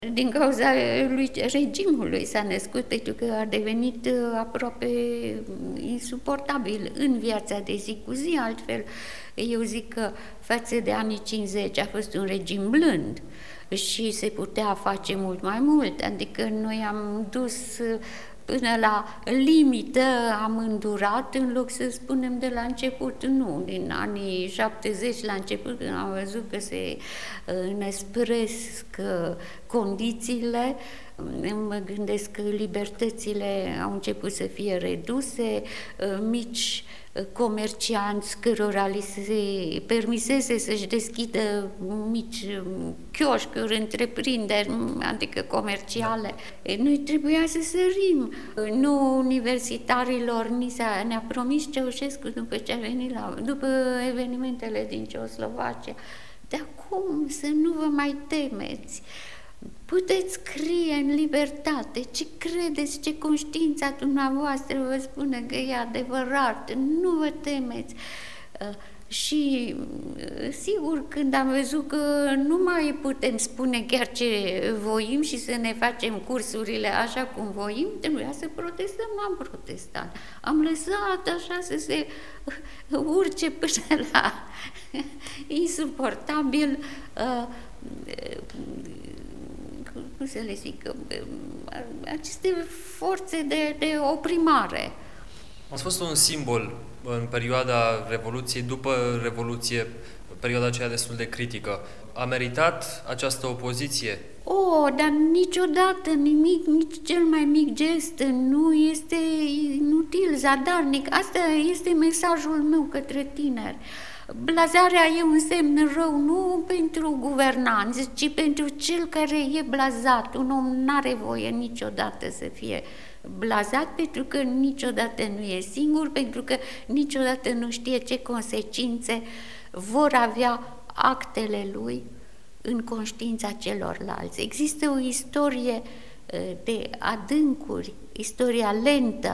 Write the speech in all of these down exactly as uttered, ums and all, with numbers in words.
Din cauza lui regimului s-a născut, pentru că a devenit aproape insuportabil în viața de zi cu zi. Altfel, eu zic că față de anii cincizeci a fost un regim blând și se putea face mult mai mult, adică noi am dus până la limită, am îndurat, în loc să spunem de la început, nu, din anii șaptezeci la început, când am văzut că se înăspresc condițiile, mă gândesc că libertățile au început să fie reduse, mici comercianți cărora li se permisese să-și deschidă mici chioșcuri, întreprinderi, adică comerciale. Noi trebuia să sărim. Nu universitarilor ni s-a, ne-a promis Ceaușescu după ce a venit la, după evenimentele din Ceoslovacia. De acum să nu vă mai temeți. Puteți scrie în libertate ce credeți, ce conștiința dumneavoastră vă spune că e adevărat, nu vă temeți. Și sigur, când am văzut că nu mai putem spune chiar ce voim și să ne facem cursurile așa cum voim, trebuia să protestăm, am protestat. Am lăsat așa să se urce până la insuportabil cum să le zic, aceste forțe de, de oprimare. Ați fost un simbol în perioada Revoluției, după Revoluție, perioada aceea destul de critică. A meritat această opoziție? Oh, dar niciodată nimic, nici cel mai mic gest nu este inutil, zadarnic. Asta este mesajul meu către tineri. Blazarea e un semn rău nu pentru guvernanți, ci pentru cel care e blazat. Un om n-are voie niciodată să fie blazat, pentru că niciodată nu e singur, pentru că niciodată nu știe ce consecințe vor avea actele lui în conștiința celorlalți. Există o istorie de adâncuri, istoria lentă,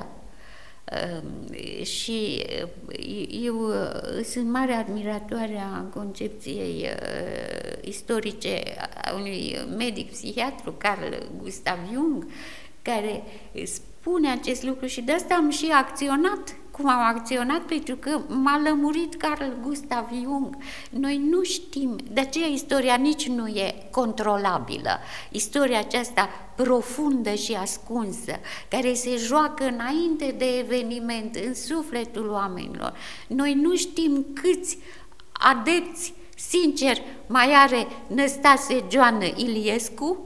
și eu sunt mare admiratoare a concepției istorice a unui medic psihiatru, Carl Gustav Jung, care spune acest lucru și de asta am și acționat cum am acționat, pentru că m-a lămurit Carl Gustav Jung. Noi nu știm, de aceea istoria nici nu e controlabilă. Istoria aceasta profundă și ascunsă, care se joacă înainte de eveniment, în sufletul oamenilor. Noi nu știm câți adepți, sincer, mai are Năstase Joană Iliescu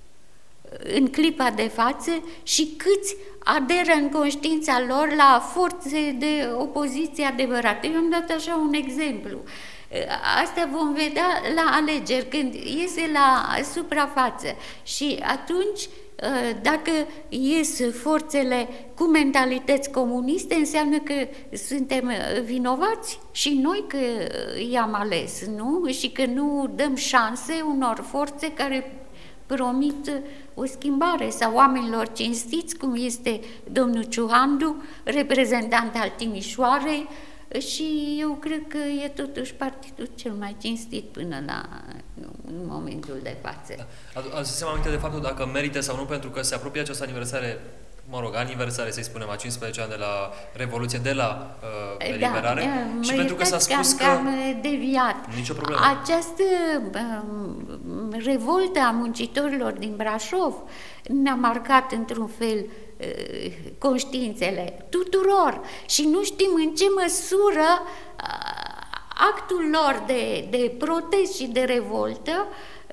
în clipa de față și câți aderă în conștiința lor la forțe de opoziție adevărate. Eu am dat așa un exemplu. Asta vom vedea la alegeri, când iese la suprafață. Și atunci, dacă ies forțele cu mentalități comuniste, înseamnă că suntem vinovați și noi că i-am ales, nu? Și că nu dăm șanse unor forțe care promit o schimbare, sau oamenilor cinstiți, cum este domnul Ciuhandu, reprezentant al Timișoarei, și eu cred că e totuși partidul cel mai cinstit până la în momentul de față. Da. Ați să aminte de faptul dacă merită sau nu, pentru că se apropie această aniversare, mă rog, aniversare, să-i spunem, a cincisprezece ani de la Revoluție, de la uh, eliberare, da, și pentru că s-a spus că... am deviat. Nicio problemă. Această um, revoltă a muncitorilor din Brașov ne-a marcat într-un fel uh, conștiințele tuturor și nu știm în ce măsură uh, actul lor de, de protest și de revoltă,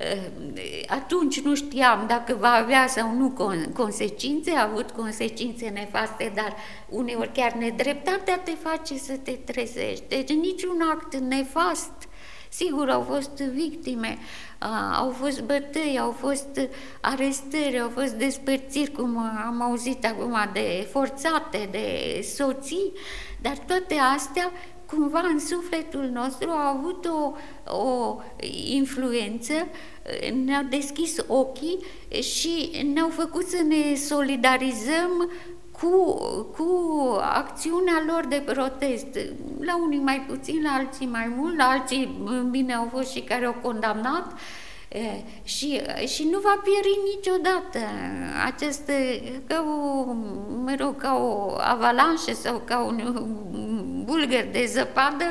atunci nu știam dacă va avea sau nu consecințe, a avut consecințe nefaste, dar uneori chiar nedreptatea te face să te trezești. Deci niciun act nefast. Sigur, au fost victime, au fost bătăi, au fost arestări, au fost despărțiri, cum am auzit acum, de forțate, de soții, dar toate astea cumva în sufletul nostru au avut o, o influență, ne-au deschis ochii și ne-au făcut să ne solidarizăm cu, cu acțiunea lor de protest. La unii mai puțin, la alții mai mult, la alții bine au fost și care au condamnat Și, și nu va pieri niciodată acest, ca o, mă rog, ca o avalanșă sau ca un bulgăr de zăpadă,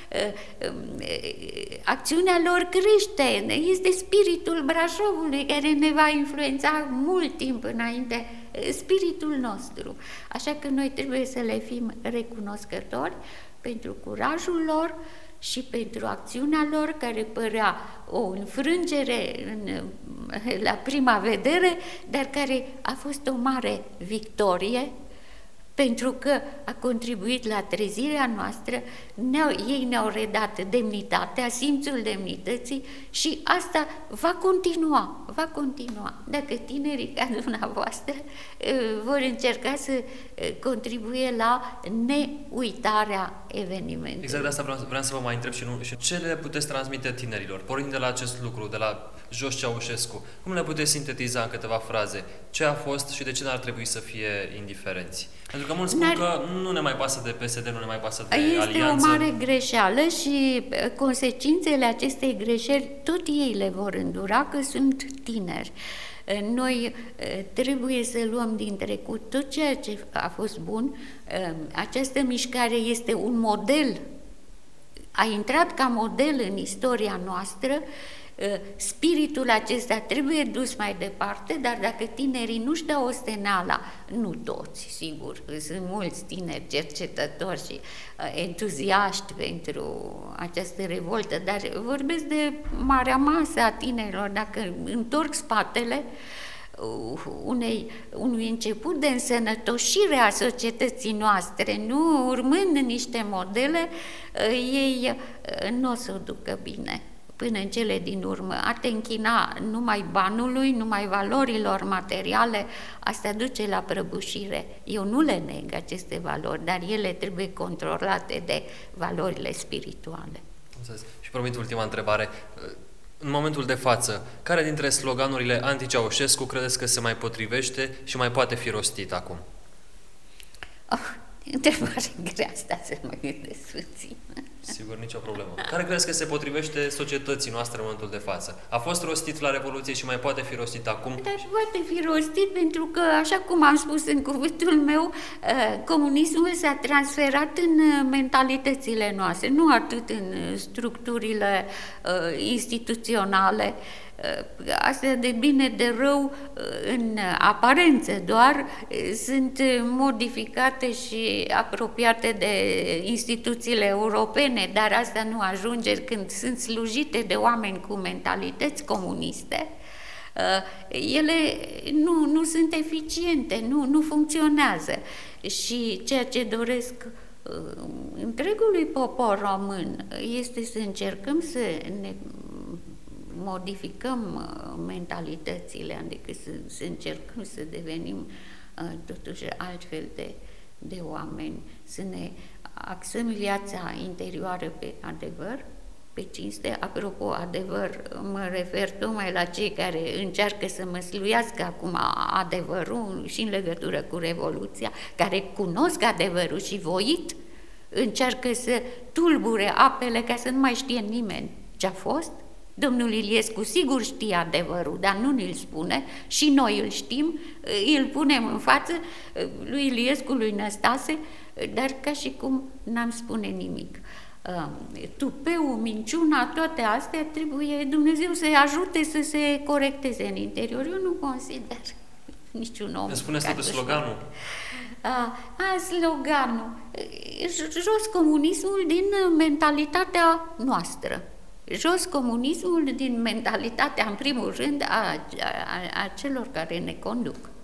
acțiunea lor crește. Este spiritul Brașovului care ne va influența mult timp înainte, spiritul nostru. Așa că noi trebuie să le fim recunoscători pentru curajul lor și pentru acțiunea lor, care părea o înfrângere în, la prima vedere, dar care a fost o mare victorie, pentru că a contribuit la trezirea noastră. Ne-au, ei ne-au redat demnitatea, simțul demnității, și asta va continua, va continua. Dacă tinerii ca dumneavoastră vor încerca să contribuie la neuitarea evenimentului. Exact de asta vreau, vreau să vă mai întreb și, nu, și ce le puteți transmite tinerilor, pornind de la acest lucru, de la Jos Ceaușescu? Cum le puteți sintetiza în câteva fraze? Ce a fost și de ce n-ar trebui să fie indiferenți? Pentru că mulți spun că nu ne mai pasă de P S D, nu ne mai pasă de este alianță. O mare greșeală și consecințele acestei greșeli tot ei le vor îndura, că sunt tineri. Noi trebuie să luăm din trecut tot ceea ce a fost bun. Această mișcare este un model, a intrat ca model în istoria noastră. Spiritul acesta trebuie dus mai departe, dar dacă tinerii nu-și dau osteneala, nu toți, sigur, sunt mulți tineri cercetători și entuziaști pentru această revoltă, dar vorbesc de marea masă a tinerilor. Dacă întorc spatele unei, unui început de însănătoșire a societății noastre, nu urmând niște modele, ei nu o să o ducă bine până în cele din urmă. A te închina numai banului, numai valorilor materiale, asta duce la prăbușire. Eu nu le neg aceste valori, dar ele trebuie controlate de valorile spirituale. Și promit ultima întrebare. În momentul de față, care dintre sloganurile anti-Ceaușescu credeți că se mai potrivește și mai poate fi rostit acum? Oh, întrebare grea asta, să mă gândesc puțin. Sigur, nicio problemă. Care credeți că se potrivește societății noastre în momentul de față? A fost rostit la Revoluție și mai poate fi rostit acum? Dar poate fi rostit pentru că, așa cum am spus în cuvântul meu, comunismul s-a transferat în mentalitățile noastre, nu atât în structurile instituționale. Astea de bine, de rău, în aparență doar, sunt modificate și apropiate de instituțiile europene, dar asta nu ajunge când sunt slujite de oameni cu mentalități comuniste. Ele nu, nu sunt eficiente, nu, nu funcționează. Și ceea ce doresc întregului popor român este să încercăm să ne modificăm mentalitățile, adică să, să încercăm să devenim totuși altfel de, de oameni, să ne axăm viața interioară pe adevăr, pe cinste. Apropo, adevăr, mă refer tocmai la cei care încearcă să măsluiască acum adevărul și în legătură cu Revoluția, care cunosc adevărul și voit încearcă să tulbure apele ca să nu mai știe nimeni ce a fost. Domnul Iliescu sigur știe adevărul, dar nu ni-l spune, și noi îl știm, îl punem în față lui Iliescu, lui Năstase, dar ca și cum n-am spune nimic. Tupeu, minciuna, toate astea trebuie Dumnezeu să-i ajute să se corecteze în interior. Eu nu consider niciun om. Ne spuneți de sloganul? A, a, sloganul. Jos comunismul din mentalitatea noastră. Jos comunismul din mentalitatea, în primul rând, a, a, a celor care ne conduc.